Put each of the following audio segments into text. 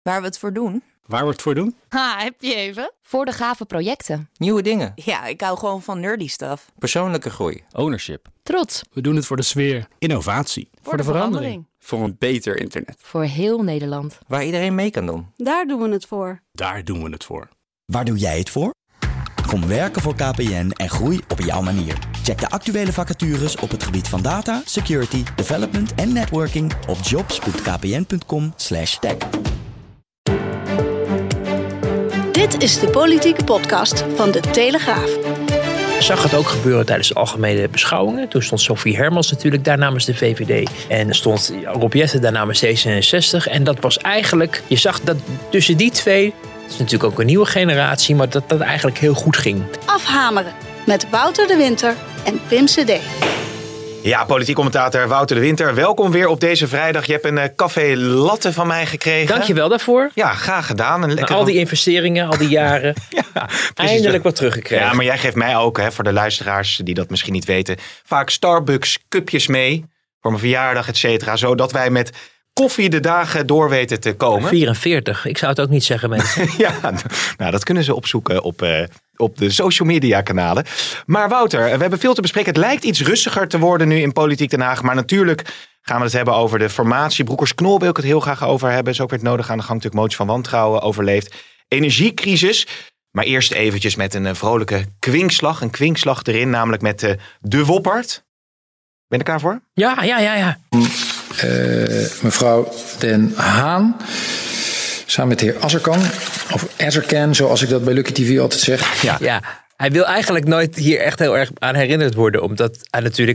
Waar we het voor doen? Waar we het voor doen? Heb je even? Voor de gave projecten. Nieuwe dingen. Ja, ik hou gewoon van nerdy stuff. Persoonlijke groei. Ownership. Trots. We doen het voor de sfeer. Innovatie. Voor de verandering. Voor een beter internet. Voor heel Nederland. Waar iedereen mee kan doen. Daar doen we het voor. Daar doen we het voor. Waar doe jij het voor? Kom werken voor KPN en groei op jouw manier. Check de actuele vacatures op het gebied van data, security, development en networking op jobs.kpn.com/tech. Dit is de politieke podcast van De Telegraaf. Ik zag het ook gebeuren tijdens de algemene beschouwingen. Toen stond Sophie Hermans natuurlijk daar namens de VVD. En stond Rob Jetten daar namens D66. En dat was eigenlijk, je zag dat tussen die twee, het is natuurlijk ook een nieuwe generatie, maar dat eigenlijk heel goed ging. Afhameren met Wouter de Winter en Pim CD. Ja, politiek commentator Wouter de Winter. Welkom weer op deze vrijdag. Je hebt een café latte van mij gekregen. Dank je wel daarvoor. Ja, graag gedaan. Een lekker... Al die investeringen, al die jaren. Ja, eindelijk wat teruggekregen. Ja, maar jij geeft mij ook, voor de luisteraars die dat misschien niet weten, vaak Starbucks cupjes mee voor mijn verjaardag, et cetera. Zodat wij met koffie de dagen door weten te komen. 44, ik zou het ook niet zeggen, mensen. Ja, nou dat kunnen ze opzoeken op de social media kanalen. Maar Wouter, we hebben veel te bespreken. Het lijkt iets rustiger te worden nu in Politiek Den Haag. Maar natuurlijk gaan we het hebben over de formatie. Broekers-Knol wil ik het heel graag over hebben. Is ook weer nodig aan de gang natuurlijk motie van wantrouwen overleefd. Energiecrisis. Maar eerst eventjes met een vrolijke kwinkslag. Een kwinkslag erin, namelijk met de Woppert. Ben je er klaar voor? Ja. Mevrouw Den Haan, samen met de heer Azarkan, of Azarkan, zoals ik dat bij Lucky TV altijd zeg. Ja. Hij wil eigenlijk nooit hier echt heel erg aan herinnerd worden. Omdat hij natuurlijk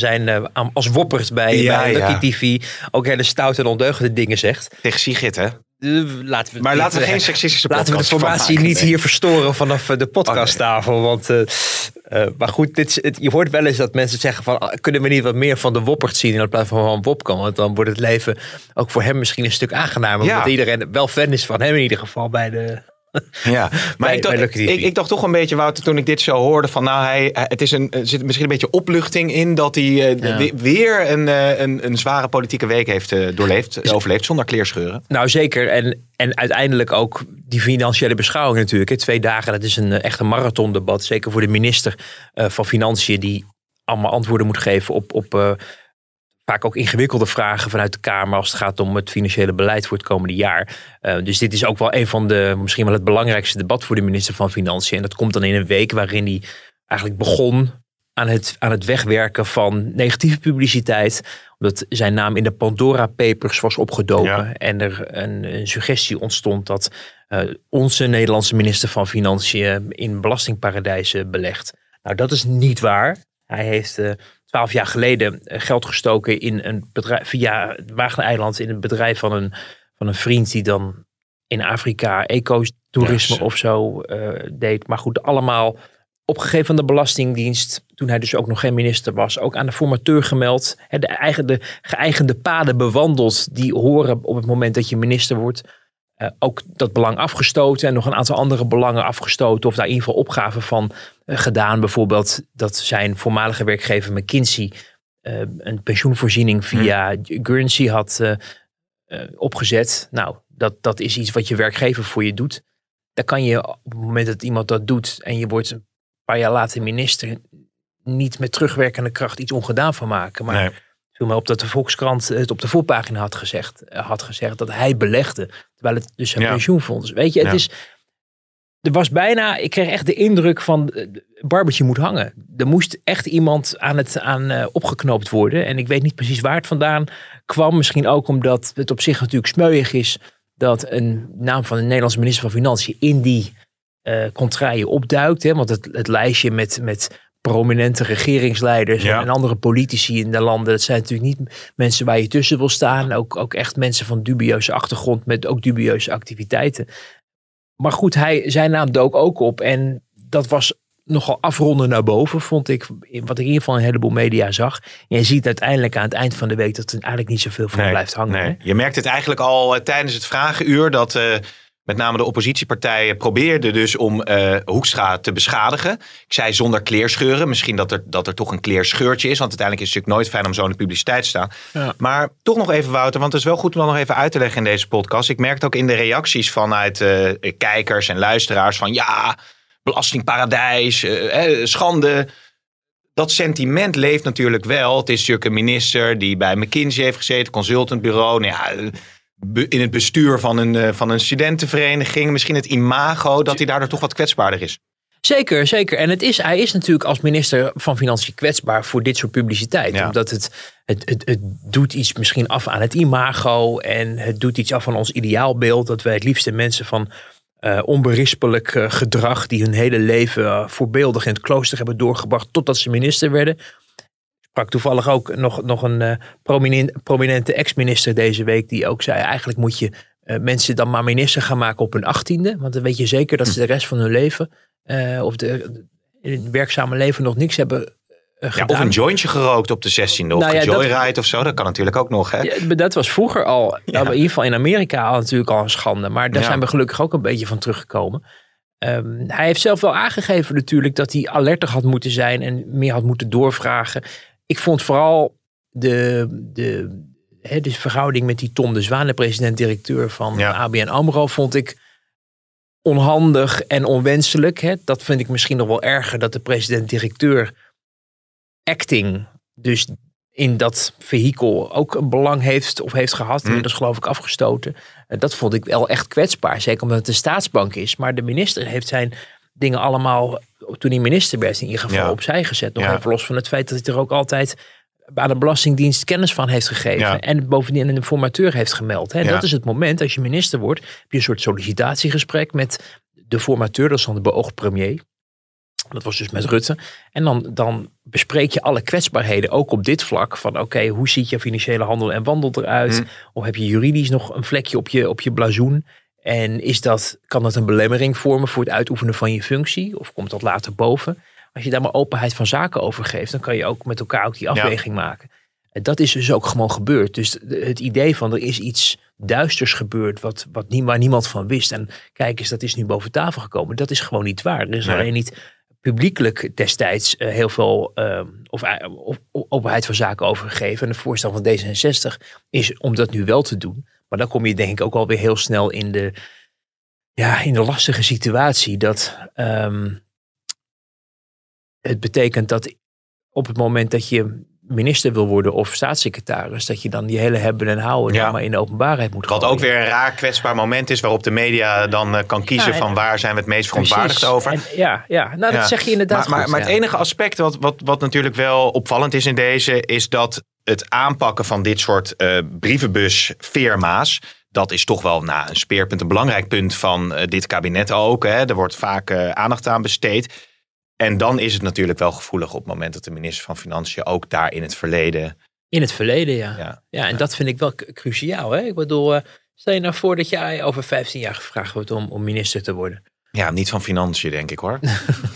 als Woppert bij Lucky TV ook hele stoute en ondeugende dingen zegt. Tegen Sigrid, hè? Laten we geen seksistische podcast laten we de formatie niet hier verstoren vanaf de podcasttafel. Want, maar goed, je hoort wel eens dat mensen zeggen van, kunnen we niet wat meer van de Woppert zien in plaats van Wopkan? Want dan wordt het leven ook voor hem misschien een stuk aangenamer. Ja. Omdat iedereen wel fan is van hem in ieder geval bij de... Ja, maar ik dacht toch een beetje, Wouter, toen ik dit zo hoorde van er zit misschien een beetje opluchting in dat hij weer een zware politieke week heeft overleefd zonder kleerscheuren. Nou zeker, en uiteindelijk ook die financiële beschouwing natuurlijk. 2 dagen, dat is echt een marathondebat, zeker voor de minister van Financiën die allemaal antwoorden moet geven op vaak ook ingewikkelde vragen vanuit de Kamer als het gaat om het financiële beleid voor het komende jaar. Dus dit is ook wel een van misschien wel het belangrijkste debat voor de minister van Financiën. En dat komt dan in een week waarin hij eigenlijk begon aan het wegwerken van negatieve publiciteit. Omdat zijn naam in de Pandora Papers was opgedoken. Ja. En er een suggestie ontstond dat onze Nederlandse minister van Financiën in belastingparadijzen belegt. Nou, dat is niet waar. Hij heeft 12 jaar geleden geld gestoken in een bedrijf via het Wageneiland in het bedrijf van een vriend die dan in Afrika ecotourisme of zo deed. Maar goed, allemaal opgegeven aan de Belastingdienst. Toen hij dus ook nog geen minister was. Ook aan de formateur gemeld. De geëigende paden bewandeld die horen op het moment dat je minister wordt. Ook dat belang afgestoten en nog een aantal andere belangen afgestoten. Of daar in ieder geval opgaven van gedaan. Bijvoorbeeld dat zijn voormalige werkgever McKinsey een pensioenvoorziening via Guernsey had opgezet. Nou, dat is iets wat je werkgever voor je doet. Daar kan je op het moment dat iemand dat doet en je wordt een paar jaar later minister niet met terugwerkende kracht iets ongedaan van maken. Maar nee. Viel mij op dat de Volkskrant het op de voorpagina had gezegd dat hij belegde. Terwijl het dus zijn pensioenfonds. Weet je, er was bijna, ik kreeg echt de indruk van Barbertje moet hangen. Er moest echt iemand aan opgeknoopt worden. En ik weet niet precies waar het vandaan kwam. Misschien ook omdat het op zich natuurlijk smeuïg is dat een naam van een Nederlandse minister van Financiën in die contraien opduikt. Hè? Want het lijstje met prominente regeringsleiders en andere politici in de landen. Dat zijn natuurlijk niet mensen waar je tussen wil staan. Ook echt mensen van dubieuze achtergrond met ook dubieuze activiteiten. Maar goed, zijn naam dook ook op. En dat was nogal afronden naar boven, vond ik. Wat ik in ieder geval een heleboel media zag. En je ziet uiteindelijk aan het eind van de week dat er eigenlijk niet zoveel van blijft hangen. Nee. Je merkt het eigenlijk al tijdens het vragenuur dat met name de oppositiepartijen probeerden dus om Hoekstra te beschadigen. Ik zei zonder kleerscheuren. Misschien dat er toch een kleerscheurtje is. Want uiteindelijk is het natuurlijk nooit fijn om zo in de publiciteit te staan. Ja. Maar toch nog even, Wouter, want het is wel goed om dat nog even uit te leggen in deze podcast. Ik merkte ook in de reacties vanuit kijkers en luisteraars van ja, belastingparadijs, schande. Dat sentiment leeft natuurlijk wel. Het is natuurlijk een minister die bij McKinsey heeft gezeten, consultantbureau. Nou ja, in het bestuur van een studentenvereniging. Misschien het imago dat hij daardoor toch wat kwetsbaarder is. Zeker, zeker. En hij is natuurlijk als minister van Financiën kwetsbaar voor dit soort publiciteit. Ja. Omdat het doet iets misschien af aan het imago. En het doet iets af aan ons ideaalbeeld. Dat wij het liefste mensen van onberispelijk gedrag die hun hele leven voorbeeldig in het klooster hebben doorgebracht totdat ze minister werden. Sprak toevallig ook nog een prominente ex-minister deze week die ook zei, eigenlijk moet je mensen dan maar minister gaan maken op hun 18e. Want dan weet je zeker dat ze de rest van hun leven in het werkzame leven nog niks hebben gedaan. Of een jointje gerookt op de 16e of gejoyride of zo. Dat kan natuurlijk ook nog. Hè? Ja, dat was vroeger al, in ieder geval in Amerika natuurlijk al een schande. Maar daar zijn we gelukkig ook een beetje van teruggekomen. Hij heeft zelf wel aangegeven natuurlijk dat hij alerter had moeten zijn en meer had moeten doorvragen. Ik vond vooral de verhouding met die Tom de Zwaan, de president-directeur van ABN AMRO, vond ik onhandig en onwenselijk. Hè. Dat vind ik misschien nog wel erger dat de president-directeur acting, dus in dat vehikel ook een belang heeft of heeft gehad. Dat is geloof ik afgestoten. Dat vond ik wel echt kwetsbaar. Zeker omdat het een staatsbank is. Maar de minister heeft zijn dingen allemaal, toen hij minister werd, in ieder geval opzij gezet. Nog even los van het feit dat hij er ook altijd aan de Belastingdienst kennis van heeft gegeven. Ja. En bovendien een informateur heeft gemeld. Hè. Dat is het moment, als je minister wordt, heb je een soort sollicitatiegesprek met de formateur, dat is dan de beoogd premier. Dat was dus met Rutte. En dan bespreek je alle kwetsbaarheden, ook op dit vlak. Van oké, hoe ziet je financiële handel en wandel eruit? Of heb je juridisch nog een vlekje op je blazoen? En kan dat een belemmering vormen voor het uitoefenen van je functie? Of komt dat later boven? Als je daar maar openheid van zaken over geeft, dan kan je ook met elkaar ook die afweging maken. En dat is dus ook gewoon gebeurd. Dus het idee van er is iets duisters gebeurd waar niemand van wist. En kijk eens, dat is nu boven tafel gekomen. Dat is gewoon niet waar. Er is alleen niet publiekelijk destijds heel veel openheid van zaken over gegeven. En het voorstel van D66 is om dat nu wel te doen. Maar dan kom je denk ik ook alweer heel snel in de lastige situatie dat het betekent dat op het moment dat je minister wil worden of staatssecretaris, dat je dan die hele hebben en houden maar in de openbaarheid moet gooien. Wat ook weer een raar kwetsbaar moment is waarop de media dan kan kiezen van waar zijn we het meest verontwaardigd over. En, dat zeg je inderdaad maar het enige aspect wat natuurlijk wel opvallend is in deze, is dat het aanpakken van dit soort brievenbusfirma's, dat is toch wel een speerpunt, een belangrijk punt van dit kabinet ook. Hè. Er wordt vaak aandacht aan besteed. En dan is het natuurlijk wel gevoelig op het moment dat de minister van Financiën ook daar in het verleden... In het verleden, ja. En dat vind ik wel cruciaal. Hè? Ik bedoel, stel je nou voor dat jij over 15 jaar gevraagd wordt om minister te worden. Ja, niet van Financiën, denk ik hoor.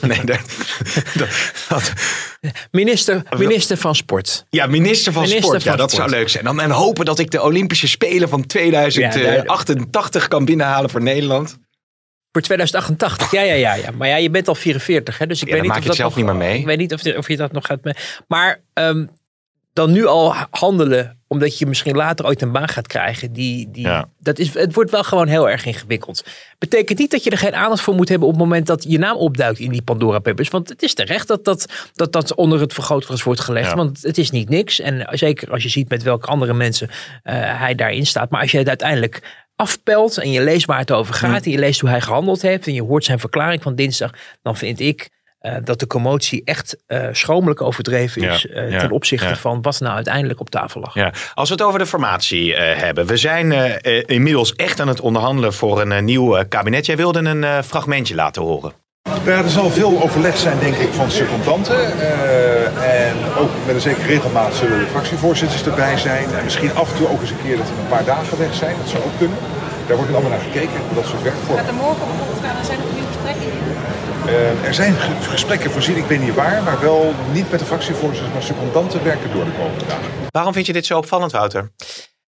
Minister van Sport. Ja, minister van Sport. Ja, dat zou leuk zijn. En hopen dat ik de Olympische Spelen van 2088 kan binnenhalen voor Nederland. Voor 2088, ja. Maar je bent al 44, hè? Dus ik weet niet of dat zelf niet meer mee. Ik weet niet of je dat nog gaat mee. Maar dan nu al handelen, omdat je misschien later ooit een baan gaat krijgen. Het wordt wel gewoon heel erg ingewikkeld. Betekent niet dat je er geen aandacht voor moet hebben op het moment dat je naam opduikt in die Pandora Papers. Want het is terecht dat onder het vergrootglas wordt gelegd. Ja. Want het is niet niks. En zeker als je ziet met welke andere mensen hij daarin staat. Maar als je het uiteindelijk afpelt en je leest waar het over gaat en je leest hoe hij gehandeld heeft en je hoort zijn verklaring van dinsdag, dan vind ik dat de commotie echt schromelijk overdreven is ten opzichte van wat nou uiteindelijk op tafel lag. Ja. Als we het over de formatie hebben. We zijn inmiddels echt aan het onderhandelen voor een nieuw kabinet. Jij wilde een fragmentje laten horen. Er zal veel overleg zijn, denk ik, van secondanten. En ook met een zekere regelmaat zullen de fractievoorzitters erbij zijn. En misschien af en toe ook eens een keer dat we een paar dagen weg zijn. Dat zou ook kunnen. Daar wordt allemaal naar gekeken, dat soort werkvormen. Gaat er morgen bijvoorbeeld gaan? Er zijn nog nieuwe gesprekken hier? Er zijn gesprekken voorzien, ik weet niet waar, maar wel niet met de fractievoorzitters, maar secondanten werken door de komende dagen. Waarom vind je dit zo opvallend, Wouter?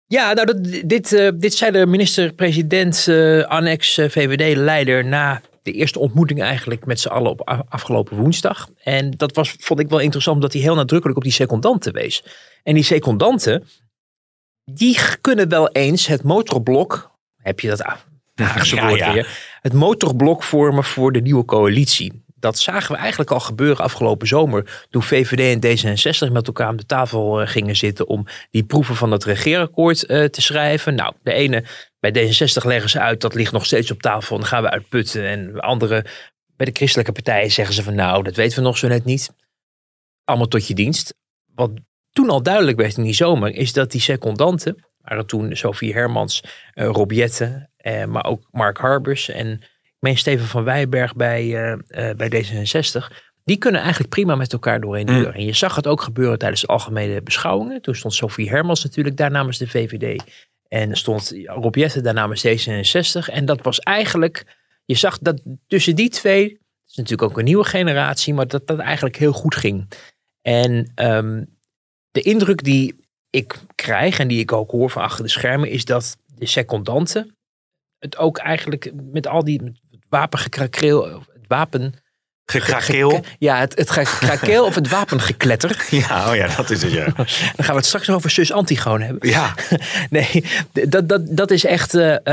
Ja, nou, dit zei de minister-president annex VVD-leider na de eerste ontmoeting eigenlijk met z'n allen op afgelopen woensdag. En dat vond ik wel interessant, omdat hij heel nadrukkelijk op die secondanten wees. En die secondanten, die kunnen wel eens het motorblok, heb je dat Haagse woord weer, het motorblok vormen voor de nieuwe coalitie. Dat zagen we eigenlijk al gebeuren afgelopen zomer, toen VVD en D66 met elkaar aan de tafel gingen zitten om die proeven van het regeerakkoord te schrijven. Nou, de ene bij D66 leggen ze uit, dat ligt nog steeds op tafel en dan gaan we uitputten. En de andere, bij de christelijke partijen zeggen ze van nou, dat weten we nog zo net niet. Allemaal tot je dienst. Wat toen al duidelijk werd in die zomer, is dat die secondanten, waren toen Sophie Hermans, Rob Jetten, maar ook Mark Harbers en Steven van Wijberg bij D66. Die kunnen eigenlijk prima met elkaar doorheen de deur. En je zag het ook gebeuren tijdens de algemene beschouwingen. Toen stond Sophie Hermans natuurlijk daar namens de VVD. En stond Rob Jetten daar namens D66. En dat was eigenlijk, je zag dat tussen die twee, het is natuurlijk ook een nieuwe generatie, maar dat eigenlijk heel goed ging. En de indruk die ik krijg en die ik ook hoor van achter de schermen, is dat de secondanten het ook eigenlijk met al die wapengekrakeel, het wapen... Gekrakeel? Ja, het gekrakeel of het wapengekletter. Ja, dat is het, ja. Dan gaan we het straks nog over zus Antigoon hebben. Ja. Nee, dat is echt...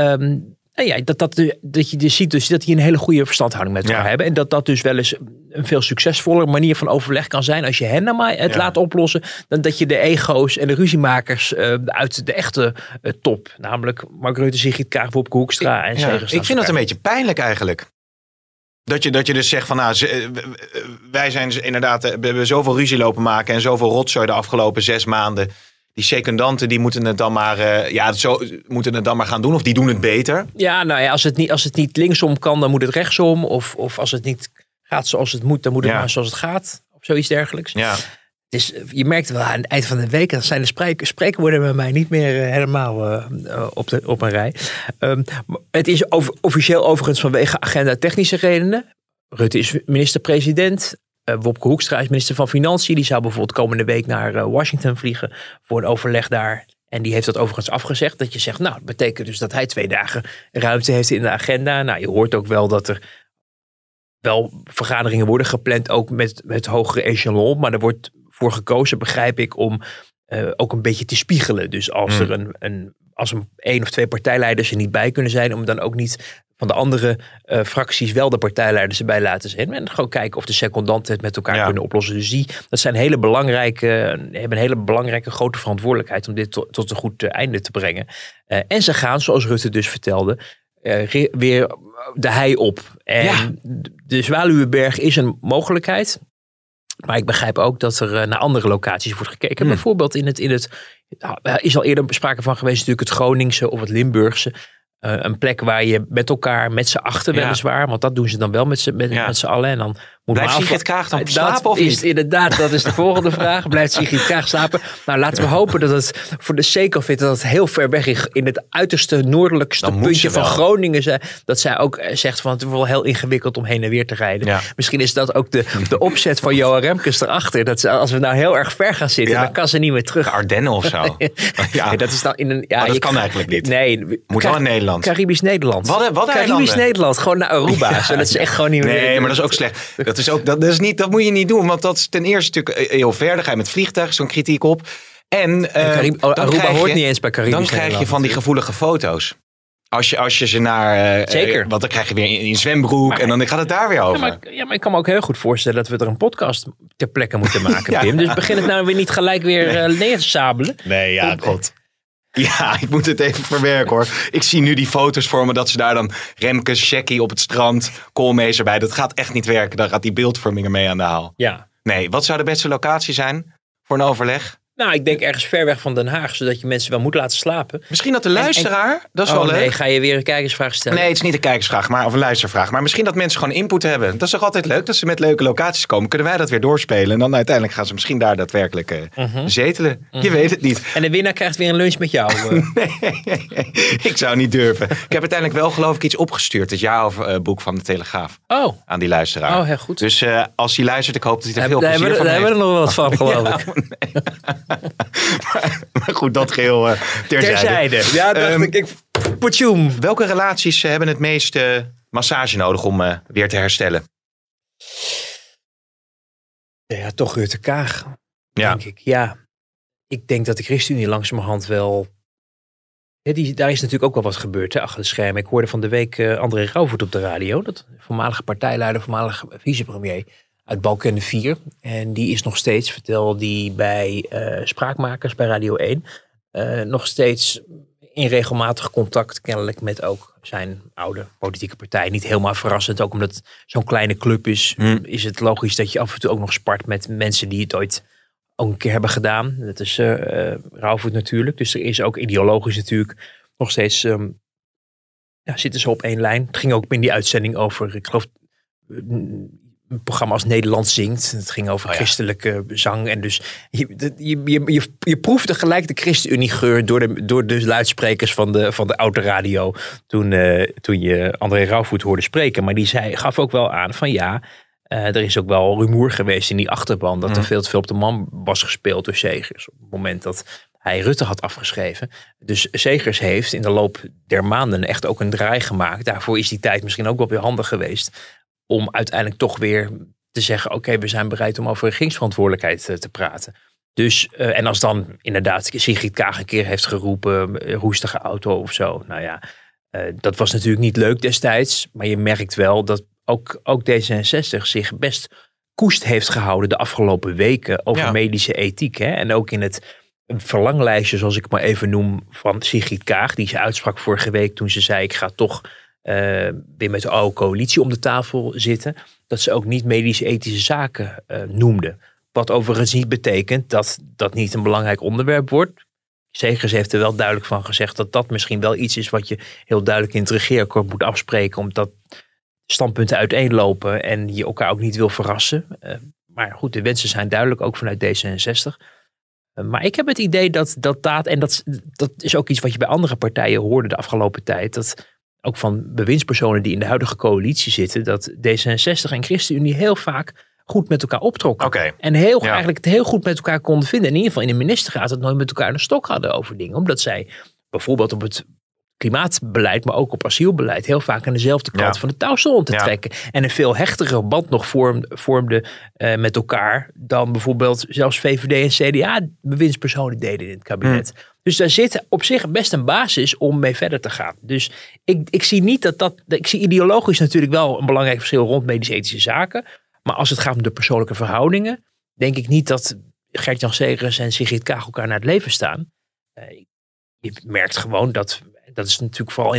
dat je dus ziet dus dat die een hele goede verstandhouding met elkaar hebben. En dat dus wel eens een veel succesvoller manier van overleg kan zijn als je hen het laat oplossen, dan dat je de ego's en de ruziemakers uit de echte top, namelijk Mark Rutte, Sigrid Kaag, Wopke Hoekstra en Segers. Ik vind dat een beetje pijnlijk eigenlijk. Dat je dus zegt van nou, wij zijn inderdaad, we hebben zoveel ruzie lopen maken en zoveel rotzooi de afgelopen 6 maanden. Die secundanten die moeten het dan maar, moeten het dan maar gaan doen, of die doen het beter. Ja, nou ja, als het niet linksom kan, dan moet het rechtsom. Of als het niet gaat zoals het moet, dan moet het maar zoals het gaat. Of zoiets dergelijks. Ja. Dus je merkt wel aan het eind van de week, dan zijn de spreekwoorden bij mij niet meer helemaal op een rij. Het is officieel overigens vanwege agenda technische redenen. Rutte is minister-president. Wopke Hoekstra is minister van Financiën. Die zou bijvoorbeeld komende week naar Washington vliegen voor een overleg daar. En die heeft dat overigens afgezegd. Dat je zegt, nou, dat betekent dus dat hij 2 dagen ruimte heeft in de agenda. Nou, je hoort ook wel dat er wel vergaderingen worden gepland, ook met het hogere echelon. Maar er wordt voor gekozen, begrijp ik, om ook een beetje te spiegelen. Dus als er als 1 of 2 partijleiders er niet bij kunnen zijn, om dan ook niet van de andere fracties wel de partijleiders erbij laten zijn. En gewoon kijken of de secondanten het met elkaar kunnen oplossen. Dus dat zijn hebben een hele belangrijke grote verantwoordelijkheid om dit tot een goed einde te brengen. En ze gaan, zoals Rutte dus vertelde, weer de hei op. En de Zwaluweberg is een mogelijkheid. Maar ik begrijp ook dat er naar andere locaties wordt gekeken. Bijvoorbeeld is al eerder sprake van geweest natuurlijk het Groningse of het Limburgse. Een plek waar je met elkaar, met z'n achten weliswaar. Want dat doen ze dan wel met z'n allen. En dan blijft Sigrid Kaag dan slapen of niet? Inderdaad, dat is de volgende vraag. Blijft Sigrid Kaag slapen? Nou, laten we hopen dat het voor de sake of it, dat het heel ver weg is. In het uiterste noordelijkste puntje van Groningen. Dat zij ook zegt van het is wel heel ingewikkeld om heen en weer te rijden. Ja. Misschien is dat ook de opzet van Johan Remkes erachter. Dat als we nou heel erg ver gaan zitten, dan kan ze niet meer terug. Ardennen of zo. Nee, dat is dan maar dat kan eigenlijk niet. Nee. Moet wel in Nederland. Caribisch Nederland. Wat Caribisch Nederland. Gewoon naar Aruba. Zodat ze echt gewoon niet meer... Nee, maar dat is ook slecht. Dat moet je niet doen. Want dat is ten eerste natuurlijk heel ver. Dan ga je met vliegtuig zo'n kritiek op. En Aruba hoort niet eens bij Caribisch Nederland. Dan krijg je van die gevoelige foto's. Als je ze naar... Zeker. Want dan krijg je weer in zwembroek. En dan gaat het daar weer over. Maar ik kan me ook heel goed voorstellen dat we er een podcast ter plekke moeten maken, Pim. Dus begin het nou weer niet gelijk weer neer te sabelen. Nee, ja, god. Ja, ik moet het even verwerken hoor. Ik zie nu die foto's voor me dat ze daar dan Remkes, Shekkie op het strand, Koolmees erbij. Dat gaat echt niet werken. Dan gaat die beeldvorming ermee aan de haal. Ja. Nee, wat zou de beste locatie zijn voor een overleg? Nou, ik denk ergens ver weg van Den Haag, zodat je mensen wel moet laten slapen. Misschien dat de luisteraar, dat is wel leuk. Nee, ga je weer een kijkersvraag stellen? Nee, het is niet een kijkersvraag, of een luistervraag. Maar misschien dat mensen gewoon input hebben. Dat is toch altijd leuk, dat ze met leuke locaties komen. Kunnen wij dat weer doorspelen? En dan uiteindelijk gaan ze misschien daar daadwerkelijk zetelen. Je weet het niet. En de winnaar krijgt weer een lunch met jou. Nee, ik zou niet durven. Ik heb uiteindelijk wel geloof ik iets opgestuurd. Het jaarboek van de Telegraaf. Oh. Aan die luisteraar. Oh, heel goed. Dus als hij luistert, ik hoop dat hij er veel plezier van heeft. Daar hebben we er nog wat van, geloof ik. maar goed, dat geheel terzijde. Ja, dacht ik potjoem. Welke relaties hebben het meeste massage nodig om weer te herstellen? Ja, toch Rutte Kaag, denk ik. Ja, ik denk dat de ChristenUnie langzamerhand wel... Ja, daar is natuurlijk ook wel wat gebeurd achter de schermen. Ik hoorde van de week André Rauwvoet op de radio. Dat voormalige partijleider, voormalige vicepremier uit Balkenende 4. En die is nog steeds, vertelde die bij Spraakmakers bij Radio 1... nog steeds in regelmatig contact kennelijk met ook zijn oude politieke partij. Niet helemaal verrassend, ook omdat het zo'n kleine club is. Is het logisch dat je af en toe ook nog spart met mensen die het ooit ook een keer hebben gedaan. Dat is Rauwvoet natuurlijk. Dus er is ook ideologisch natuurlijk nog steeds... zitten ze op één lijn. Het ging ook in die uitzending over, ik geloof... een programma als Nederland zingt. Het ging over christelijke zang. En dus je proefde gelijk de ChristenUnie-geur door de luidsprekers van de oude radio toen je André Rauwvoet hoorde spreken. Maar die gaf ook wel aan van er is ook wel rumoer geweest in die achterban dat er veel te veel op de man was gespeeld door Segers. Op het moment dat hij Rutte had afgeschreven. Dus Segers heeft in de loop der maanden echt ook een draai gemaakt. Daarvoor is die tijd misschien ook wel weer handig geweest om uiteindelijk toch weer te zeggen... oké, we zijn bereid om over regeringsverantwoordelijkheid te praten. Dus, en als dan inderdaad Sigrid Kaag een keer heeft geroepen... roestige auto of zo. Nou ja, dat was natuurlijk niet leuk destijds. Maar je merkt wel dat ook D66 zich best koest heeft gehouden... de afgelopen weken over medische ethiek. Hè? En ook in het verlanglijstje, zoals ik het maar even noem... van Sigrid Kaag, die ze uitsprak vorige week toen ze zei... ik ga toch... weer met de oude coalitie om de tafel zitten, dat ze ook niet medisch-ethische zaken noemde. Wat overigens niet betekent dat dat niet een belangrijk onderwerp wordt. Segers heeft er wel duidelijk van gezegd dat dat misschien wel iets is wat je heel duidelijk in het regeerakkoord moet afspreken, omdat standpunten uiteenlopen en je elkaar ook niet wil verrassen. Maar goed, de wensen zijn duidelijk, ook vanuit D66. Maar ik heb het idee dat en dat is ook iets wat je bij andere partijen hoorde de afgelopen tijd, dat ook van bewindspersonen die in de huidige coalitie zitten, dat D66 en ChristenUnie heel vaak goed met elkaar optrokken. En eigenlijk het heel goed met elkaar konden vinden. In ieder geval in de ministerraad het nooit met elkaar een stok hadden over dingen. Omdat zij bijvoorbeeld op het klimaatbeleid, maar ook op asielbeleid heel vaak aan dezelfde kant van de touw stonden te trekken. En een veel hechtere band nog vormde met elkaar dan bijvoorbeeld zelfs VVD en CDA bewindspersonen deden in het kabinet. Dus daar zit op zich best een basis om mee verder te gaan. Dus ik zie niet ik zie ideologisch natuurlijk wel een belangrijk verschil rond medisch-ethische zaken. Maar als het gaat om de persoonlijke verhoudingen, denk ik niet dat Gert-Jan Segers en Sigrid Kaag elkaar naar het leven staan. Je merkt gewoon dat is natuurlijk vooral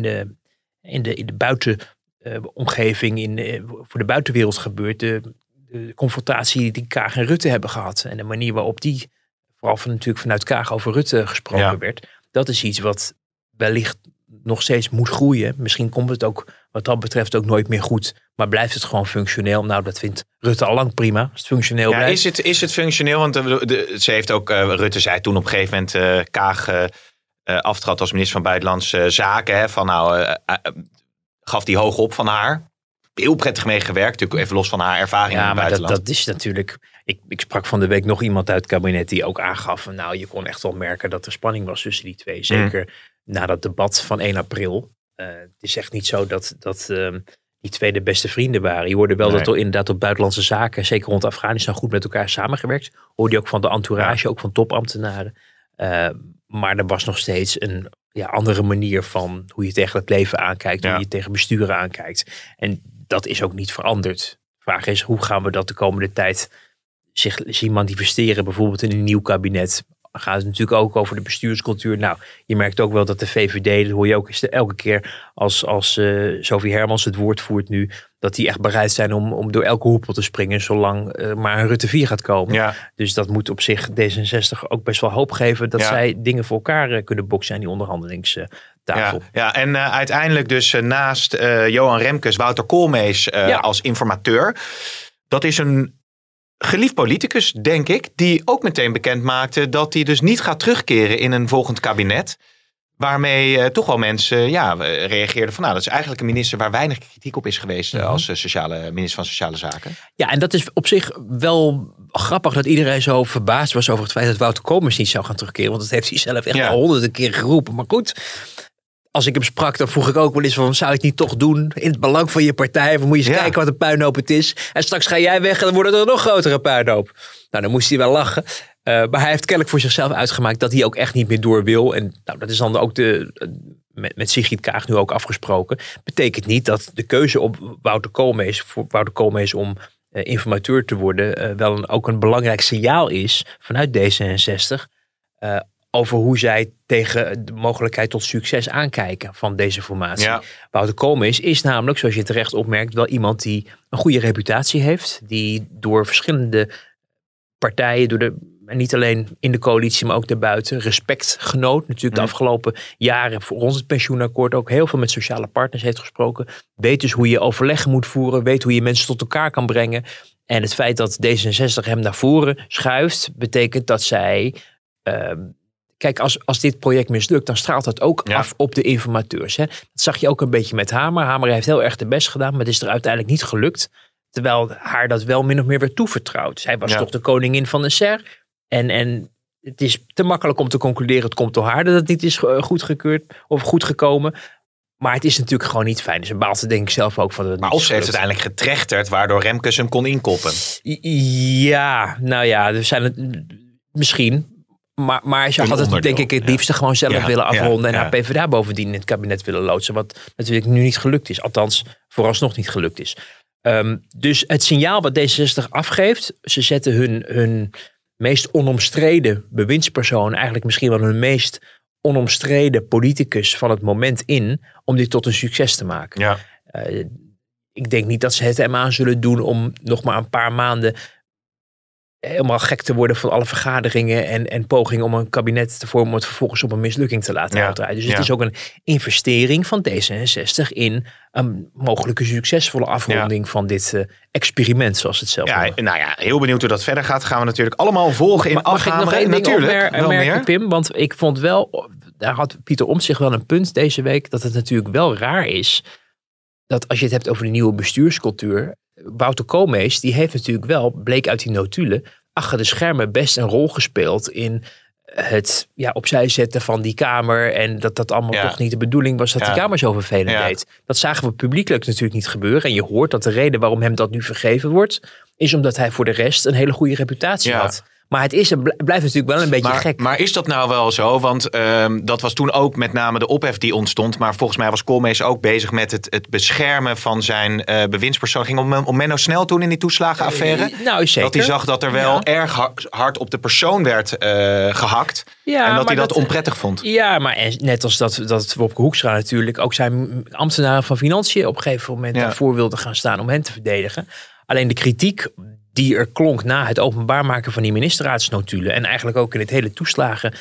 in de buitenomgeving, voor de buitenwereld gebeurt, de confrontatie die Kaag en Rutte hebben gehad. En de manier waarop die, vooral natuurlijk vanuit Kaag over Rutte gesproken werd. Dat is iets wat wellicht nog steeds moet groeien. Misschien komt het ook wat dat betreft ook nooit meer goed. Maar blijft het gewoon functioneel? Nou, dat vindt Rutte al lang prima. Als het functioneel blijft. Is het functioneel? Want ze heeft ook, Rutte zei toen op een gegeven moment Kaag aftrad als minister van Buitenlandse Zaken. Hè, van gaf die hoog op van haar. Heel prettig meegewerkt. Natuurlijk even los van haar ervaring in het buitenland. Dat is natuurlijk... Ik sprak van de week nog iemand uit het kabinet die ook aangaf. Nou, je kon echt wel merken dat er spanning was tussen die twee. Zeker na dat debat van 1 april. Het is echt niet zo dat die twee de beste vrienden waren. Je hoorde wel dat er inderdaad op buitenlandse zaken, zeker rond Afghanistan, goed met elkaar samengewerkt. Hoorde je ook van de entourage, ook van topambtenaren. Maar er was nog steeds een andere manier van hoe je tegen het leven aankijkt. Hoe je tegen besturen aankijkt. En dat is ook niet veranderd. De vraag is, hoe gaan we dat de komende tijd zich zien manifesteren? Bijvoorbeeld in een nieuw kabinet. Dan gaat het natuurlijk ook over de bestuurscultuur. Nou, je merkt ook wel dat de VVD, dat hoor je ook elke keer als Sophie Hermans het woord voert nu, dat die echt bereid zijn om door elke hoepel te springen, zolang maar een Rutte 4 gaat komen. Ja. Dus dat moet op zich D66 ook best wel hoop geven dat zij dingen voor elkaar kunnen boksen aan die onderhandelingstafel. Ja, en uiteindelijk dus naast Johan Remkes, Wouter Koolmees als informateur. Dat is een geliefd politicus, denk ik, die ook meteen bekend maakte dat hij dus niet gaat terugkeren in een volgend kabinet. Waarmee toch wel mensen reageerden van... dat is eigenlijk een minister waar weinig kritiek op is geweest... als minister van Sociale Zaken. Ja, en dat is op zich wel grappig dat iedereen zo verbaasd was... over het feit dat Wouter Koolmees niet zou gaan terugkeren. Want dat heeft hij zelf echt al honderden keer geroepen. Maar goed, als ik hem sprak, dan vroeg ik ook wel eens van... zou je het niet toch doen in het belang van je partij? Of moet je eens kijken wat een puinhoop het is? En straks ga jij weg en dan wordt het een nog grotere puinhoop. Nou, dan moest hij wel lachen... maar hij heeft kennelijk voor zichzelf uitgemaakt dat hij ook echt niet meer door wil. En dat is dan ook met Sigrid Kaag nu ook afgesproken. Betekent niet dat de keuze op Wouter Koolmees om informateur te worden ook een belangrijk signaal is vanuit D66 over hoe zij tegen de mogelijkheid tot succes aankijken van deze formatie. Ja. Wouter Koolmees is namelijk, zoals je terecht opmerkt, wel iemand die een goede reputatie heeft. Die door verschillende partijen, en niet alleen in de coalitie, maar ook daarbuiten, respect genoot. Natuurlijk de afgelopen jaren rond het pensioenakkoord ook heel veel met sociale partners heeft gesproken. Weet dus hoe je overleggen moet voeren. Weet hoe je mensen tot elkaar kan brengen. En het feit dat D66 hem naar voren schuift, betekent dat zij... Kijk, als dit project mislukt, dan straalt dat ook af op de informateurs. Hè. Dat zag je ook een beetje met Hamer. Hamer heeft heel erg de best gedaan, maar het is er uiteindelijk niet gelukt. Terwijl haar dat wel min of meer werd toevertrouwd. Zij was toch de koningin van de SER. En het is te makkelijk om te concluderen, het komt door haar dat het niet is goedgekeurd of goed gekomen. Maar het is natuurlijk gewoon niet fijn. Dus ze baalt er denk ik zelf ook van. Dat maar of ze heeft uiteindelijk getrechterd, waardoor Remkes hem kon inkoppen. Ja, nou ja, er zijn het misschien... Maar ze had het denk ik het liefste gewoon zelf willen afronden. En haar PvdA bovendien in het kabinet willen loodsen. Wat natuurlijk nu niet gelukt is. Althans, vooralsnog niet gelukt is. Dus het signaal wat D66 afgeeft. Ze zetten hun meest onomstreden bewindspersoon. Eigenlijk misschien wel hun meest onomstreden politicus van het moment in. Om dit tot een succes te maken. Ja. Ik denk niet dat ze het hem aan zullen doen om nog maar een paar maanden... helemaal gek te worden van alle vergaderingen en pogingen om een kabinet te vormen om het vervolgens op een mislukking te laten uitdraaien. Dus het is ook een investering van D66 in een mogelijke succesvolle afronding van dit experiment, zoals het zelf noemen. Nou ja, heel benieuwd hoe dat verder gaat. Gaan we natuurlijk allemaal volgen in afhameren. Mag ik nog één ding opmerken, Pim? Want ik vond wel, daar had Pieter Omtzigt wel een punt deze week, dat het natuurlijk wel raar is dat als je het hebt over de nieuwe bestuurscultuur, Wouter Koolmees, die heeft natuurlijk wel, bleek uit die notulen, achter de schermen best een rol gespeeld in het opzij zetten van die Kamer. En dat allemaal toch niet de bedoeling was dat die Kamer zo vervelend deed. Dat zagen we publiekelijk natuurlijk niet gebeuren. En je hoort dat de reden waarom hem dat nu vergeven wordt, is omdat hij voor de rest een hele goede reputatie had. Maar het blijft natuurlijk wel een beetje gek. Maar is dat nou wel zo? Want dat was toen ook met name de ophef die ontstond. Maar volgens mij was Koolmees ook bezig met het beschermen van zijn bewindspersoon. Ging om Menno Snel toen in die toeslagenaffaire. Nou, zeker. Dat hij zag dat er wel erg hard op de persoon werd gehakt. Ja, en dat hij dat onprettig vond. Ja, maar net als dat Wopke Hoekstra natuurlijk ook zijn ambtenaren van Financiën op een gegeven moment daarvoor wilde gaan staan om hen te verdedigen. Alleen de kritiek die er klonk na het openbaar maken van die ministerraadsnotulen en eigenlijk ook in het hele toeslagen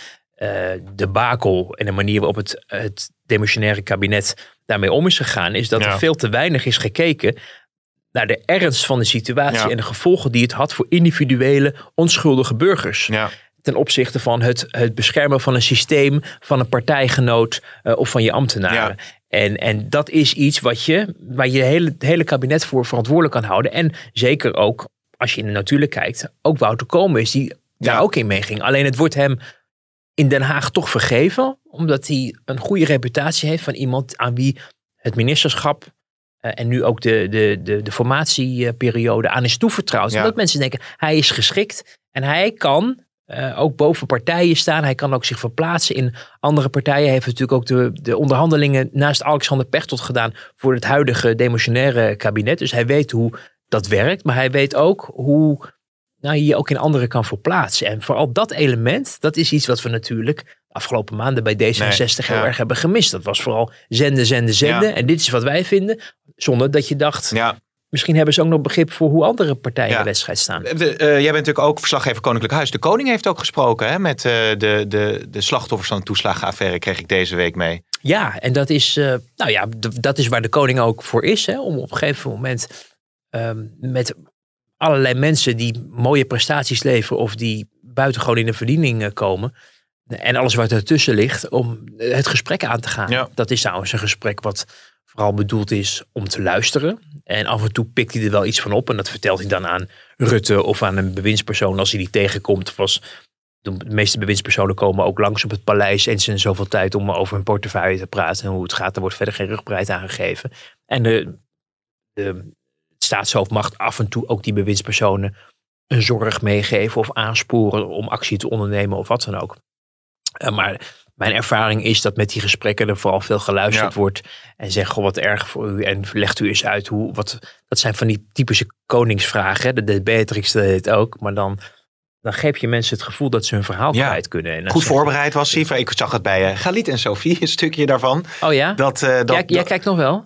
debakel en de manier waarop het demissionaire kabinet daarmee om is gegaan, is dat er veel te weinig is gekeken naar de ernst van de situatie en de gevolgen die het had voor individuele onschuldige burgers. Ja. Ten opzichte van het beschermen van een systeem, van een partijgenoot of van je ambtenaren. Ja. En dat is iets waar je het hele kabinet voor verantwoordelijk kan houden. En zeker ook, als je in de notulen kijkt, ook Wouter Koolmees die daar ook in meeging. Alleen het wordt hem in Den Haag toch vergeven, omdat hij een goede reputatie heeft van iemand aan wie het ministerschap en nu ook de formatieperiode aan is toevertrouwd. Zodat mensen denken, hij is geschikt en hij kan ook boven partijen staan. Hij kan ook zich verplaatsen in andere partijen. Hij heeft natuurlijk ook de onderhandelingen naast Alexander Pechtold gedaan voor het huidige demissionaire kabinet. Dus hij weet hoe dat werkt. Maar hij weet ook hoe je je ook in anderen kan verplaatsen. En vooral dat element, dat is iets wat we natuurlijk de afgelopen maanden bij D66 heel erg hebben gemist. Dat was vooral zenden. Ja. En dit is wat wij vinden. Zonder dat je dacht, misschien hebben ze ook nog begrip voor hoe andere partijen in de wedstrijd staan. Jij bent natuurlijk ook verslaggever Koninklijk Huis. De koning heeft ook gesproken met de slachtoffers van de toeslagenaffaire, kreeg ik deze week mee. Ja, en dat is, dat is waar de koning ook voor is. Hè, om op een gegeven moment met allerlei mensen die mooie prestaties leveren of die buitengewoon in de verdiening komen, En alles wat ertussen ligt om het gesprek aan te gaan. Ja. Dat is trouwens een gesprek wat vooral bedoeld is om te luisteren. En af en toe pikt hij er wel iets van op. En dat vertelt hij dan aan Rutte of aan een bewindspersoon als hij die tegenkomt. De meeste bewindspersonen komen ook langs op het paleis eens in zoveel tijd om over hun portefeuille te praten. En hoe het gaat, er wordt verder geen rugbaarheid aangegeven. En de staatshoofd mag af en toe ook die bewindspersonen een zorg meegeven of aansporen om actie te ondernemen of wat dan ook. Maar mijn ervaring is dat met die gesprekken er vooral veel geluisterd wordt. En zegt, goh, wat erg voor u. En legt u eens uit dat zijn van die typische koningsvragen. Hè? De Beatrix deed het ook. Maar dan geef je mensen het gevoel dat ze hun verhaal kwijt kunnen. En goed voorbereid was hij. Ik zag het bij Galit en Sophie, een stukje daarvan. Oh ja? Jij kijkt nog wel?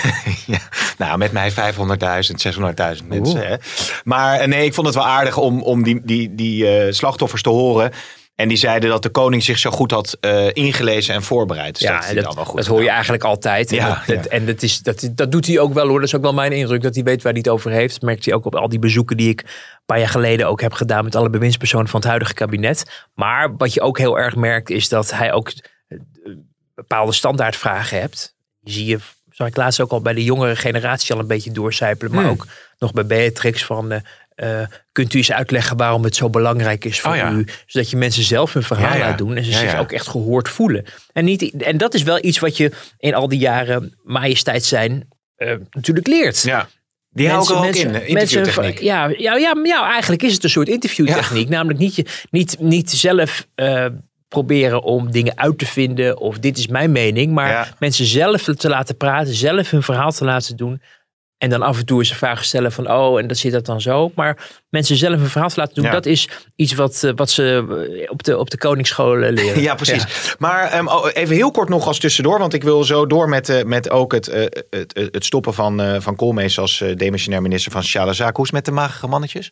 Nou, met mij 500.000, 600.000 mensen. Hè. Maar nee, ik vond het wel aardig om die slachtoffers te horen. En die zeiden dat de koning zich zo goed had ingelezen en voorbereid. Dus dat hoor je eigenlijk altijd. En dat doet hij ook wel hoor. Dat is ook wel mijn indruk dat hij weet waar hij het over heeft. Dat merkt hij ook op al die bezoeken die ik een paar jaar geleden ook heb gedaan met alle bewindspersonen van het huidige kabinet. Maar wat je ook heel erg merkt is dat hij ook bepaalde standaardvragen hebt. Die zie je, zag ik laatst ook al bij de jongere generatie al een beetje doorcijpelen. Maar ook nog bij Beatrix van... kunt u eens uitleggen waarom het zo belangrijk is voor u? Zodat je mensen zelf hun verhaal laat doen. En ze zich ook echt gehoord voelen. En dat is wel iets wat je in al die jaren majesteit zijn natuurlijk leert. Ja. Die hou ik ook in, interviewtechniek. Eigenlijk is het een soort interviewtechniek. Namelijk niet zelf... proberen om dingen uit te vinden. Of dit is mijn mening. Maar mensen zelf te laten praten. Zelf hun verhaal te laten doen. En dan af en toe eens een vraag stellen van... en dat zit dat dan zo. Maar mensen zelf een verhaal te laten doen... Ja. Dat is iets wat ze op de koningsscholen leren. Ja, precies. Ja. Maar even heel kort nog als tussendoor... want ik wil zo door met ook het stoppen van Koolmees... als demissionair minister van Sociale Zaken. Hoe is het met de magere mannetjes?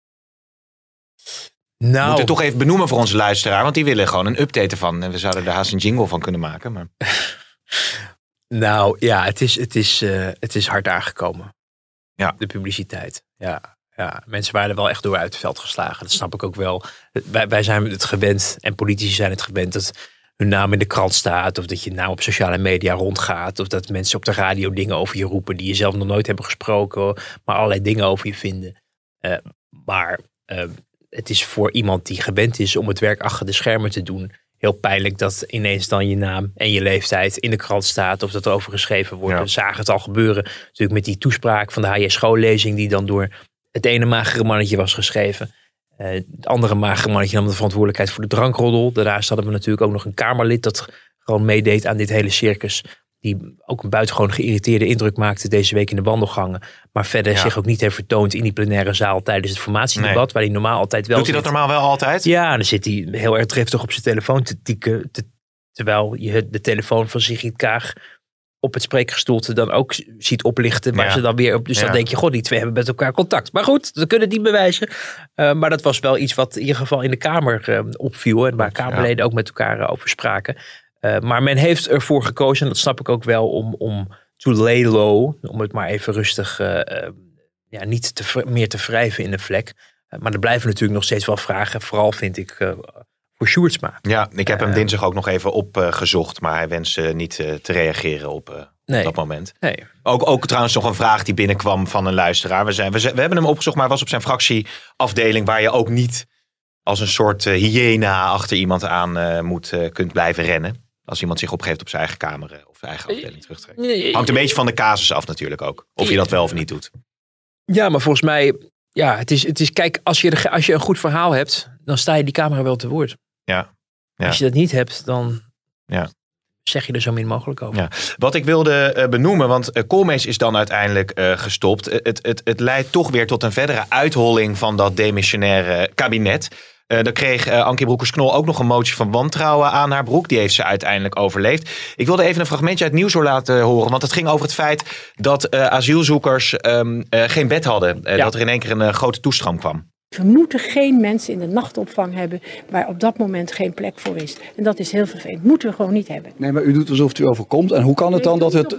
Nou, we moeten toch even benoemen voor onze luisteraar... want die willen gewoon een update ervan. En we zouden er haast een jingle van kunnen maken. Maar... Nou ja, het is hard aangekomen. Ja. De publiciteit. Ja. Mensen waren er wel echt door uit het veld geslagen. Dat snap ik ook wel. Wij zijn het gewend en politici zijn het gewend dat hun naam in de krant staat. Of dat je naam op sociale media rondgaat. Of dat mensen op de radio dingen over je roepen die je zelf nog nooit hebben gesproken. Maar allerlei dingen over je vinden. Maar het is voor iemand die gewend is om het werk achter de schermen te doen... heel pijnlijk dat ineens dan je naam en je leeftijd in de krant staat... of dat er over geschreven wordt. We zagen het al gebeuren natuurlijk met die toespraak van de H.J. schoollezing... die dan door het ene magere mannetje was geschreven. Het andere magere mannetje nam de verantwoordelijkheid voor de drankroddel. Daarnaast hadden we natuurlijk ook nog een Kamerlid... dat gewoon meedeed aan dit hele circus... die ook een buitengewoon geïrriteerde indruk maakte deze week in de wandelgangen. Maar verder zich ook niet heeft vertoond in die plenaire zaal tijdens het formatiedebat. Waar hij normaal altijd wel doet hij dat normaal wel altijd? Ja, dan zit hij heel erg driftig op zijn telefoon te tikken. Terwijl je de telefoon van Sigrid Kaag op het spreekgestoelte dan ook ziet oplichten. Waar ze dan weer op. Dus dan denk je, die twee hebben met elkaar contact. Maar goed, ze kunnen het niet bewijzen. Maar dat was wel iets wat in ieder geval in de Kamer opviel. En waar Kamerleden ook met elkaar over spraken. Maar men heeft ervoor gekozen, en dat snap ik ook wel, om to lay low, om het maar even rustig, niet meer te wrijven in de vlek. Maar er blijven natuurlijk nog steeds wel vragen, vooral vind ik voor Sjoerdsma. Ja, ik heb hem dinsdag ook nog even opgezocht, maar hij wenst niet te reageren op dat moment. Nee. Ook trouwens nog een vraag die binnenkwam van een luisteraar. We hebben hem opgezocht, maar hij was op zijn fractieafdeling waar je ook niet als een soort hyena achter iemand aan kunt blijven rennen. Als iemand zich opgeeft op zijn eigen kamer of zijn eigen afdeling terugtrekt. Hangt een beetje van de casus af natuurlijk ook. Of je dat wel of niet doet. Ja, maar volgens mij... Ja, het is kijk, als je een goed verhaal hebt... dan sta je die camera wel te woord. Ja. Als je dat niet hebt, dan... zeg je er zo min mogelijk over. Ja. Wat ik wilde benoemen, want Koolmees is dan uiteindelijk gestopt. Het leidt toch weer tot een verdere uitholling van dat demissionaire kabinet. Dan kreeg Ankie Broekers-Knol ook nog een motie van wantrouwen aan haar broek. Die heeft ze uiteindelijk overleefd. Ik wilde even een fragmentje uit Nieuwsuur laten horen. Want het ging over het feit dat asielzoekers geen bed hadden. Dat er in één keer een grote toestroom kwam. We moeten geen mensen in de nachtopvang hebben waar op dat moment geen plek voor is. En dat is heel vervelend. Moeten we gewoon niet hebben. Nee, maar u doet alsof het u overkomt. En hoe kan het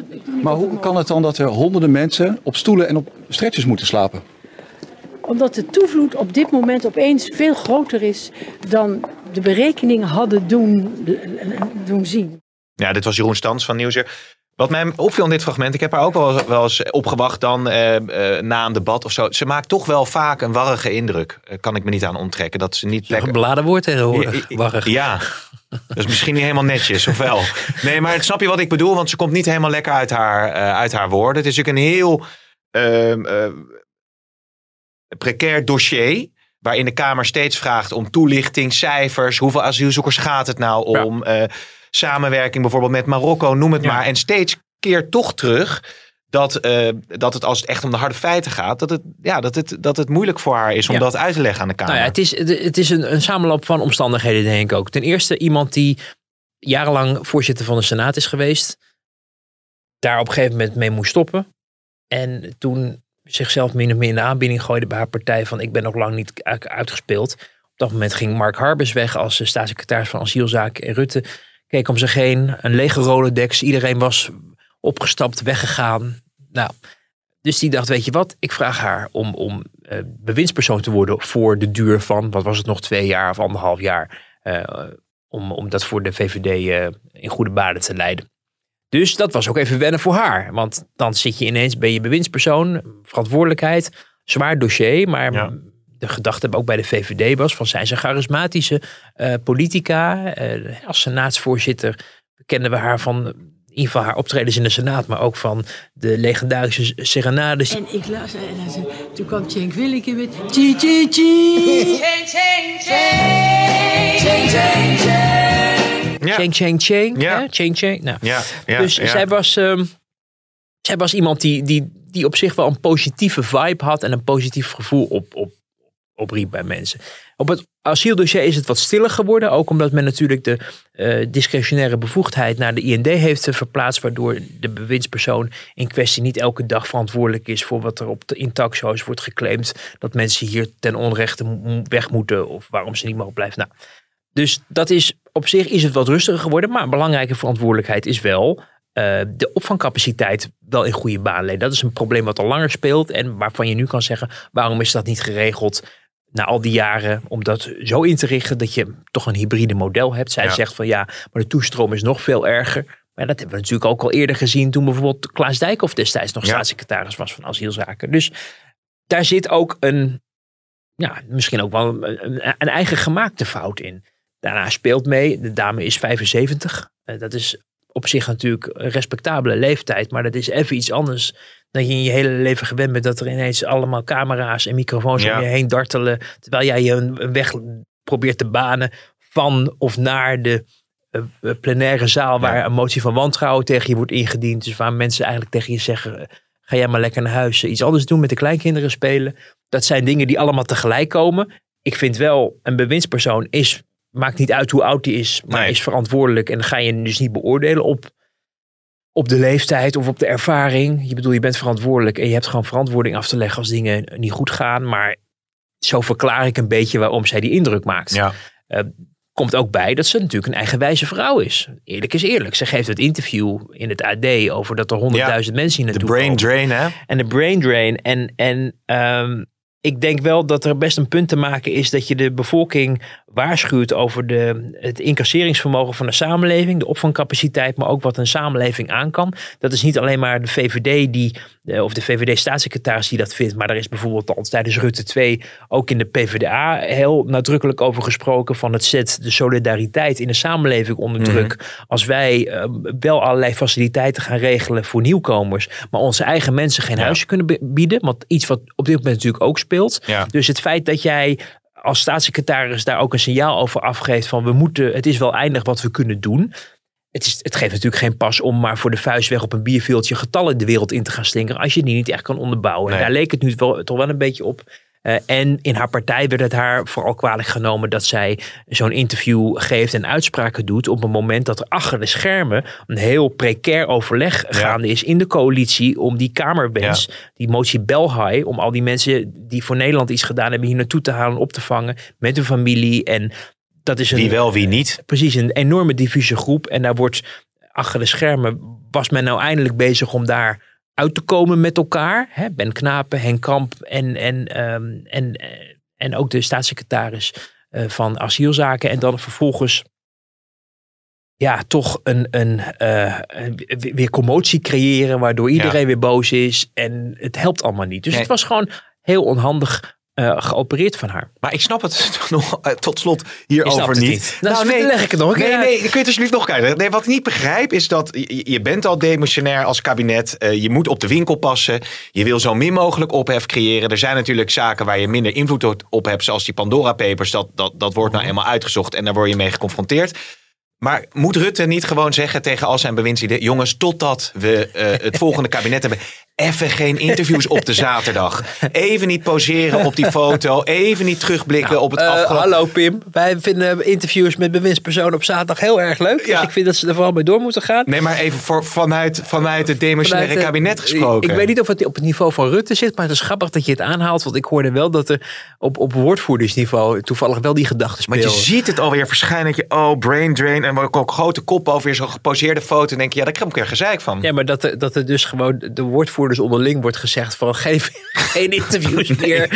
dan dat er honderden mensen op stoelen en op stretchers moeten slapen? Omdat de toevloed op dit moment opeens veel groter is dan de berekeningen hadden doen zien. Ja, dit was Jeroen Stans van Nieuwsuur. Wat mij opviel in dit fragment, ik heb haar ook wel eens opgewacht dan na een debat of zo. Ze maakt toch wel vaak een warrige indruk. Kan ik me niet aan onttrekken. Dat ze niet lekker... Een beladen woord tegenwoordig. Warrig. Ja, dat is misschien niet helemaal netjes, of wel? Nee, maar snap je wat ik bedoel? Want ze komt niet helemaal lekker uit haar woorden. Het is natuurlijk een heel precair dossier, waarin de Kamer steeds vraagt om toelichting, cijfers. Hoeveel asielzoekers gaat het nou om? Ja. Samenwerking bijvoorbeeld met Marokko, noem het maar. En steeds keert toch terug dat het, als het echt om de harde feiten gaat, dat het moeilijk voor haar is om dat uit te leggen aan de Kamer. Nou ja, het is een samenloop van omstandigheden, denk ik ook. Ten eerste iemand die jarenlang voorzitter van de Senaat is geweest, daar op een gegeven moment mee moest stoppen. En toen zichzelf min of meer in de aanbieding gooide bij haar partij van ik ben nog lang niet uitgespeeld. Op dat moment ging Mark Harbers weg als staatssecretaris van Asielzaken en Rutte keek om zich heen, een lege Rolodex. Iedereen was opgestapt, weggegaan. Nou, dus die dacht, weet je wat, ik vraag haar om bewindspersoon te worden voor de duur van, wat was het nog, 2 jaar of 1,5 jaar. Om dat voor de VVD in goede banen te leiden. Dus dat was ook even wennen voor haar. Want dan ben je bewindspersoon, verantwoordelijkheid, zwaar dossier, maar de gedachte ook bij de VVD was van zijn ze charismatische politica. Als senaatsvoorzitter kennen we haar van in ieder geval haar optredens in de Senaat, maar ook van de legendarische serenades. En ik las en toen kwam Cenk Willeke met chi chi chi. Cheng. Ja. Cheng. Nou. Ja. Dus zij was iemand die op zich wel een positieve vibe had en een positief gevoel opriep bij mensen. Op het asieldossier is het wat stiller geworden. Ook omdat men natuurlijk de discretionaire bevoegdheid naar de IND heeft verplaatst. Waardoor de bewindspersoon in kwestie niet elke dag verantwoordelijk is voor wat er in talkshows wordt geclaimd. Dat mensen hier ten onrechte weg moeten of waarom ze niet mogen blijven. Nou, dus dat is op zich is het wat rustiger geworden. Maar een belangrijke verantwoordelijkheid is wel de opvangcapaciteit wel in goede baan leiden. Dat is een probleem wat al langer speelt en waarvan je nu kan zeggen, waarom is dat niet geregeld na al die jaren om dat zo in te richten dat je toch een hybride model hebt. Zij zegt van maar de toestroom is nog veel erger. Maar dat hebben we natuurlijk ook al eerder gezien toen bijvoorbeeld Klaas Dijkhoff destijds nog staatssecretaris was van asielzaken. Dus daar zit ook misschien ook wel een eigen gemaakte fout in. Daarna speelt mee, de dame is 75. Dat is op zich natuurlijk een respectabele leeftijd, maar dat is even iets anders dan je in je hele leven gewend bent dat er ineens allemaal camera's en microfoons om je heen dartelen, terwijl jij je een weg probeert te banen van of naar de plenaire zaal waar een motie van wantrouwen tegen je wordt ingediend. Dus waar mensen eigenlijk tegen je zeggen, ga jij maar lekker naar huis, iets anders doen, met de kleinkinderen spelen. Dat zijn dingen die allemaal tegelijk komen. Ik vind wel, een bewindspersoon maakt niet uit hoe oud die is, maar is verantwoordelijk. En dan ga je dus niet beoordelen op de leeftijd of op de ervaring. Je bent verantwoordelijk en je hebt gewoon verantwoording af te leggen als dingen niet goed gaan. Maar zo verklaar ik een beetje waarom zij die indruk maakt. Ja. Komt ook bij dat ze natuurlijk een eigenwijze vrouw is. Eerlijk is eerlijk. Ze geeft het interview in het AD over dat er 100.000 mensen in naartoe komen. De brain drain, hè? En de brain drain. En ik denk wel dat er best een punt te maken is dat je de bevolking waarschuwt over het incasseringsvermogen van de samenleving, de opvangcapaciteit, maar ook wat een samenleving aan kan. Dat is niet alleen maar de VVD of de VVD-staatssecretaris die dat vindt, maar er is bijvoorbeeld al tijdens Rutte 2 ook in de PvdA heel nadrukkelijk over gesproken van het zet de solidariteit in de samenleving onder druk. Als wij wel allerlei faciliteiten gaan regelen voor nieuwkomers, maar onze eigen mensen geen huisje kunnen bieden, want iets wat op dit moment natuurlijk ook speelt. Ja. Dus het feit dat jij als staatssecretaris daar ook een signaal over afgeeft van het is wel eindig wat we kunnen doen. Het geeft natuurlijk geen pas om maar voor de vuist weg op een bierveeltje getallen de wereld in te gaan slingeren als je die niet echt kan onderbouwen. Nee. En daar leek het nu toch wel een beetje op. En in haar partij werd het haar vooral kwalijk genomen dat zij zo'n interview geeft en uitspraken doet op een moment dat er achter de schermen een heel precair overleg gaande is in de coalitie om die kamerwens, die motie Belhaai, om al die mensen die voor Nederland iets gedaan hebben hier naartoe te halen, op te vangen met hun familie. En dat is wie wel, wie niet. Precies, een enorme diffuse groep. En daar wordt achter de schermen, was men nou eindelijk bezig om daar uit te komen met elkaar. Ben Knapen, Henk Kamp en ook de staatssecretaris van asielzaken. En dan vervolgens toch weer commotie creëren. Waardoor iedereen weer boos is. En het helpt allemaal niet. Dus het was gewoon heel onhandig geopereerd van haar. Maar ik snap het nog tot slot hierover niet. Leg ik het nog een keer uit. Nee, kun je het alsjeblieft nog kijken. Nee, wat ik niet begrijp is dat je bent al demissionair als kabinet. Je moet op de winkel passen. Je wil zo min mogelijk ophef creëren. Er zijn natuurlijk zaken waar je minder invloed op hebt. Zoals die Pandora Papers. Dat wordt nou eenmaal uitgezocht en daar word je mee geconfronteerd. Maar moet Rutte niet gewoon zeggen tegen al zijn bewindslieden... jongens, totdat we het volgende kabinet hebben... even geen interviews op de zaterdag. Even niet poseren op die foto. Even niet terugblikken op het afgelopen... Hallo Pim, wij vinden interviews met bewindspersonen op zaterdag heel erg leuk. Ja. Dus ik vind dat ze er vooral mee door moeten gaan. Nee, maar even vanuit het demissionaire kabinet gesproken. Ik weet niet of het op het niveau van Rutte zit... maar het is grappig dat je het aanhaalt. Want ik hoorde wel dat er op woordvoerdersniveau... toevallig wel die gedachten spelen. Maar je ziet het alweer verschijnen. Brain drain... en ook grote kop over weer zo'n geposeerde foto. En denk je, daar krijg ik een keer gezeik van. Ja, maar dat er dus gewoon de woordvoerders onderling wordt gezegd van geef geen interviews meer.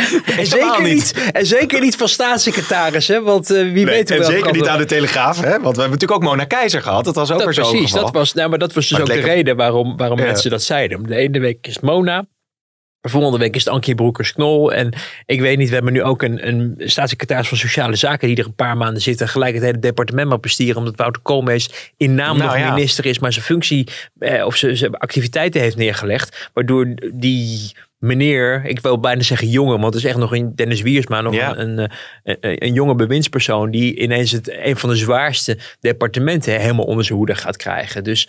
En zeker niet van staatssecretarissen. Want wie weet wel. En zeker niet aan de Telegraaf. Hè? Want we hebben natuurlijk ook Mona Keizer gehad. Dat was ook weer zo. Precies, dat was dus ook de reden waarom mensen dat zeiden. De ene week is Mona. De volgende week is het Ankie Broekers-Knol. En ik weet niet, we hebben nu ook een staatssecretaris van Sociale Zaken... die er een paar maanden zit en gelijk het hele departement mag bestieren... omdat Wouter Koolmees in naam nog minister is... maar zijn functie of zijn activiteiten heeft neergelegd. Waardoor die meneer, ik wil bijna zeggen jongen... want het is echt nog een Dennis Wiersma... nog een jonge bewindspersoon... die ineens een van de zwaarste departementen... helemaal onder zijn hoede gaat krijgen. Dus...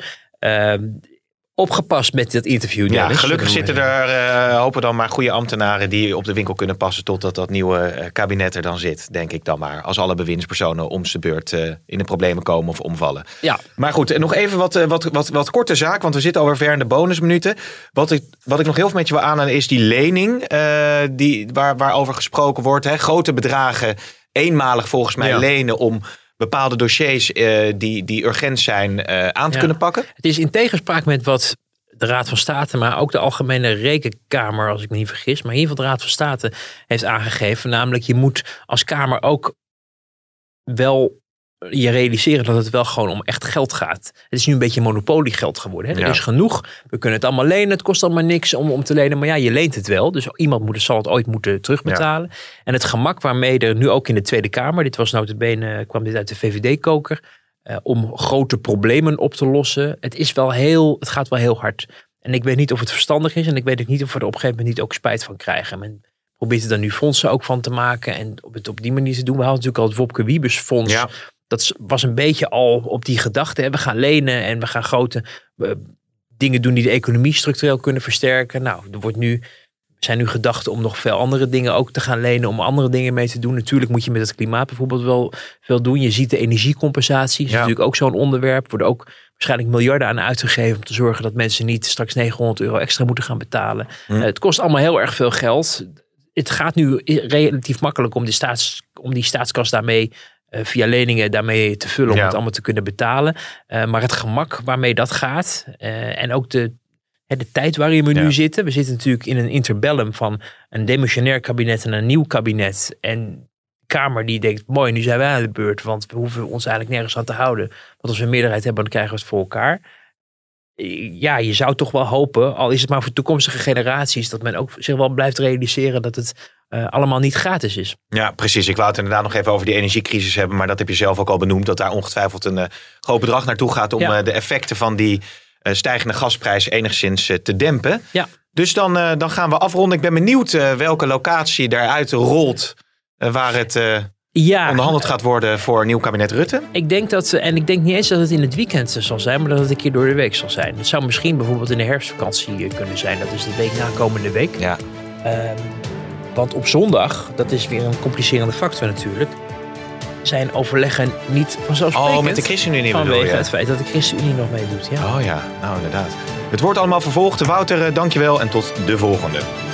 opgepast met dat interview. Ja, gelukkig zitten er, hopen dan maar goede ambtenaren... die op de winkel kunnen passen totdat dat nieuwe kabinet er dan zit. Denk ik dan maar. Als alle bewindspersonen om zijn beurt in de problemen komen of omvallen. Ja. Maar goed, nog even wat korte zaak. Want we zitten alweer ver in de bonusminuten. Wat ik nog heel veel met je wil aanhalen is die lening... waarover gesproken wordt. Hè. Grote bedragen, eenmalig volgens mij lenen... om bepaalde dossiers die urgent zijn aan te kunnen pakken? Het is in tegenspraak met wat de Raad van State, maar ook de Algemene Rekenkamer, als ik me niet vergis, maar in ieder geval de Raad van State heeft aangegeven. Namelijk, je moet als Kamer ook wel je realiseren dat het wel gewoon om echt geld gaat. Het is nu een beetje monopoliegeld geworden. Hè? Er is genoeg. We kunnen het allemaal lenen. Het kost allemaal niks om te lenen. Maar ja, je leent het wel. Dus iemand zal het ooit moeten terugbetalen. Ja. En het gemak waarmee er nu ook in de Tweede Kamer... dit was notabene, kwam dit uit de VVD-koker... om grote problemen op te lossen. Het gaat wel heel hard. En ik weet niet of het verstandig is. En ik weet ook niet of we er op een gegeven moment niet ook spijt van krijgen. Men probeert er dan nu fondsen ook van te maken. En het op die manier te doen. We hadden natuurlijk al het Wopke Wiebes fonds... Ja. Dat was een beetje al op die gedachte. Hè? We gaan lenen en we gaan grote dingen doen die de economie structureel kunnen versterken. Nou, zijn nu gedachten om nog veel andere dingen ook te gaan lenen. Om andere dingen mee te doen. Natuurlijk moet je met het klimaat bijvoorbeeld wel veel doen. Je ziet de energiecompensatie. Dat is natuurlijk ook zo'n onderwerp. Er worden ook waarschijnlijk miljarden aan uitgegeven. Om te zorgen dat mensen niet straks €900 extra moeten gaan betalen. Het kost allemaal heel erg veel geld. Het gaat nu relatief makkelijk om die staatskas daarmee... via leningen daarmee te vullen om het allemaal te kunnen betalen. Maar het gemak waarmee dat gaat en ook de tijd waarin we nu zitten. We zitten natuurlijk in een interbellum van een demissionair kabinet en een nieuw kabinet. En de Kamer die denkt, mooi, nu zijn wij aan de beurt. Want we hoeven ons eigenlijk nergens aan te houden. Want als we een meerderheid hebben, dan krijgen we het voor elkaar. Ja, je zou toch wel hopen, al is het maar voor toekomstige generaties, dat men ook zich wel blijft realiseren dat het allemaal niet gratis is. Ja, precies. Ik wou het inderdaad nog even over die energiecrisis hebben, maar dat heb je zelf ook al benoemd, dat daar ongetwijfeld een groot bedrag naartoe gaat om de effecten van die stijgende gasprijs enigszins te dempen. Ja. Dus dan gaan we afronden. Ik ben benieuwd welke locatie daaruit rolt waar het... onderhandeld gaat worden voor een nieuw kabinet Rutte? Ik denk niet eens dat het in het weekend zal zijn, maar dat het een keer door de week zal zijn. Het zou misschien bijvoorbeeld in de herfstvakantie kunnen zijn. Dat is de week na komende week. Ja. Want op zondag, dat is weer een complicerende factor natuurlijk, zijn overleggen niet vanzelfsprekend. Oh, met de ChristenUnie vanwege het feit dat de ChristenUnie nog meedoet. Ja. Oh ja, nou inderdaad. Het wordt allemaal vervolgd. Wouter, dankjewel en tot de volgende.